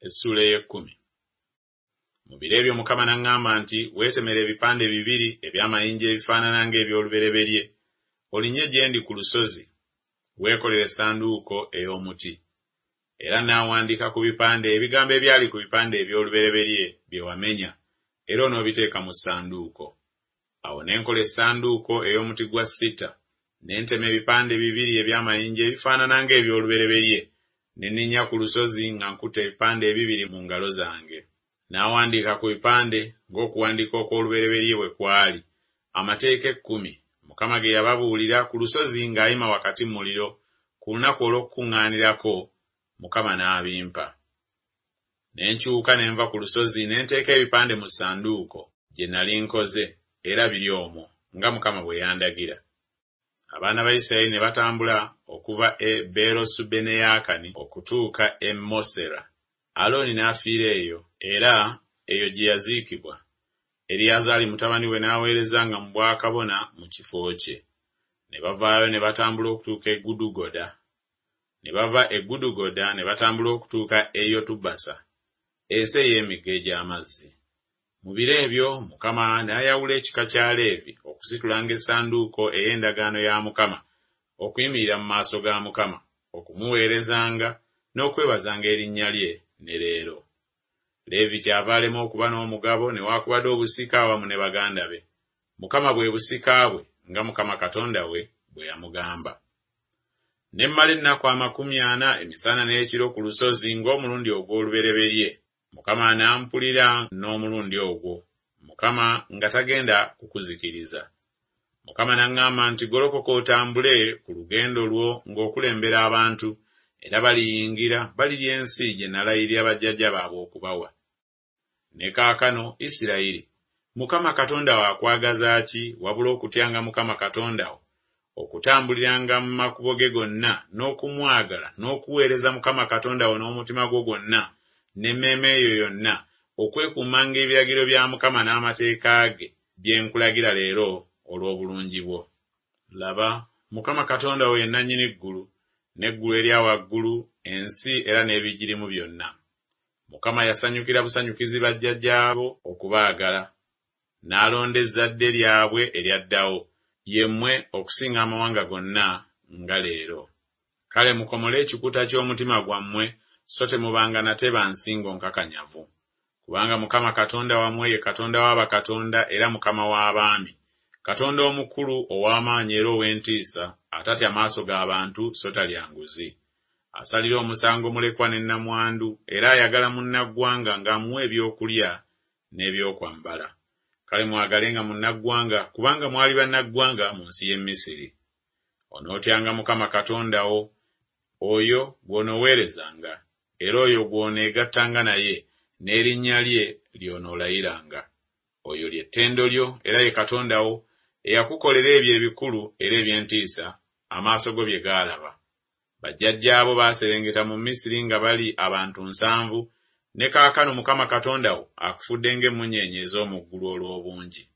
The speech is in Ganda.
Essula ey'ekkumi. Mu biro ebyo Mukama n'aŋŋamba nti, weetemere ebipande bibiri eby'amayinja ebifaanana ng'eby'olubereberye, olinye gye ndi ku lusozi, weekolere essanduuko ey'omuti. Era n'awandiika ku bipande ebigambo ebyali ku bipande eby'olubereberye bye wamenya, era onoobiteeka mu ssanduuko. Awo ne nkola essanduuko ey'omuti gwa sita, ne ntema ebipande bibiri eby'amayinja ebifaanana ng'eby'olubereberye, ne nninnya ku lusozi nga nkutte ebipande ebibiri mu ngalo zange. N'awandiika ku bipande ng'okuwandiika okw'olubereberye bwe kwali, amateeka 10 Mukama ge yababuulira ku lusozi ng'ayima wakati mu muliro ku lunaku olw'okukuŋŋaanirako. Mukama n'abimpa. Ne nkyuka ne nva ku lusozi ne nteeka ebipande mu ssanduuko gye nnali nkoze, era biri omwo nga Mukama bwe yandagira. Abaana ba Isirayiri ne batambula okuva e Beerosubeneyaakani okutuuka e Mosera. Alooni n'afiira eyo, era eyo gye yaziikibwa. Eriyazaali mutabani we n'aweerezanga mu bwakabona mu kifo kye. Ne bavaayo ne batambula okutuuka e Gudugoda. Ne bava e Gudugoda ne batambula okutuuka e Yotubasa, ensi ey'emigga egy'amazzi. Mu biro ebyo Mukama n'ayawula ekika kya Leevi okusitulanga essanduuko ey'endagaano ya Mukama, okuyimirira mu maaso ga Mukama, okumuweerezanga n'okwebazanga erinnya lye ne leero. Leevi kyava alema okuba n'omugabo newaakubadde obusika awamu ne baganda be. Mukama bwe busika bwe nga Mukama Katonda we bwe yamugamba. Ne mmala ennaku 40 emisana n'ekiro ku lusozi ng'omulundi ogw'olubereberye. Mukama n'ampulira n'omulundi ogwo, Mukama nga tagenda kukuzikiriza. Mukama n'aŋŋamba nti, golokoka otambule ku lugendo lwo ng'okulembera abantu, era baliyingira balirya ensi gye nalayirira bajjajja baabwe okubawa. Ne kaakano Isirayiri, Mukama Katonda wo akwagaza ki wabula okutyanga Mukama Katonda wo, okutambuliranga mu makubo ge gonna n'okumwagala n'okuweereza Mukama Katonda wo n'omutima gwo gwonna n'emmeeme eyo yonna, okwekuumanga ebiragiro bya Mukama n'amateeka ge bye nkulagira leero olw'obulungi bwo. Laba, Mukama Katonda wo ye nannyini ggulu, n'eggulu erya waggulu, ensi era n'ebigirimu byonna. Mukama yasanyukira busanyukizi bajjajjaabo okubaagala, n'alonda ezzadde lyabwe eryaddawo, yemmwe okusinga amawanga gonna nga leero. Kale mukomole ekikuta ky'omutima gwammwe, so temubanga nate ba nsingo nkakanyavu. Kubanga Mukama Katonda wammwe ye Katonda w'abakatonda era Mukama w'abaami, Katonda omukulu ow'amaanyi era ow'entiisa, atatya maaso g'abantu so talya nguzi. Asalira omusango mulekwa ne nnamwandu, era ayagala munnaggwanga ng'amuwa ebyokulya n'ebyokwambala. Kale mwagalenga munnaggwanga, kubanga mwali bannaggwanga mu nsi y'e Misiri. Onootyanga Mukama Katonda wo, oyo gw'onooweerezanga, era oyo gw'oneegattanga naye, n'erinnya lye ly'onoolayiranga. Oyo ly'ettendo lyo, era ye Katonda wo, eyakukolera ebyo ebikulu era eby'entiisa amaaso go bye gaalaba. Bajjajjaabo baaserengeta mu Misiri nga bali abantu 7, ne kaakano Mukama Katonda wo akufudde ng'emmunyeenye ez'omu ggulu olw'obungi.